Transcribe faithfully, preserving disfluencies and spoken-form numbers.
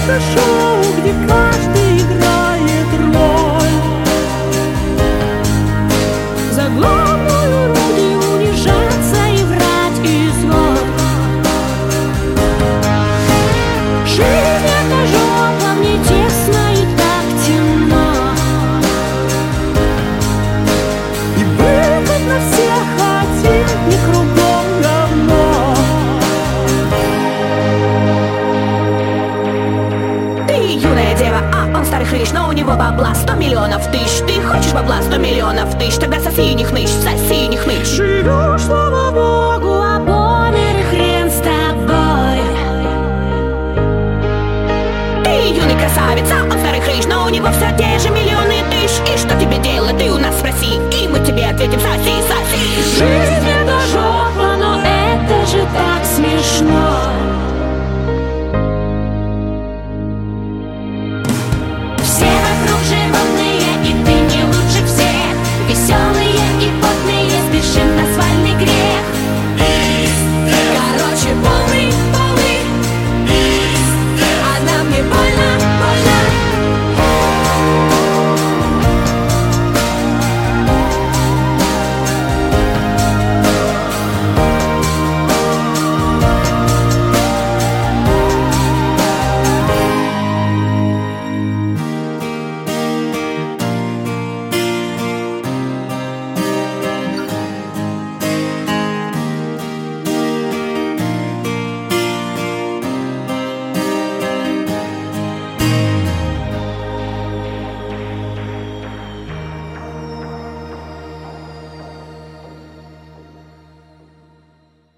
Это шоу, где каждый играет роль. За главную роль и унижаться, и врать, и зло. Жизнь — это жопа, мне тесно и так темно. И выход на всех один, не кругом говно. Ты юная дева, а он старый хрыщ, но у него бабла сто миллионов тысяч. Ты хочешь бабла сто миллионов тысяч? Тогда соси не хнычь, соси не хнычь. Живешь, слава богу, А помер и хрен с тобой. Ты юный красавец, а он старый хрыщ, но у него все те же миллионы тысяч. И что тебе делать, ты у нас спроси, и мы тебе ответим: соси, соси. жизнь — это жопа, но это же так смешно.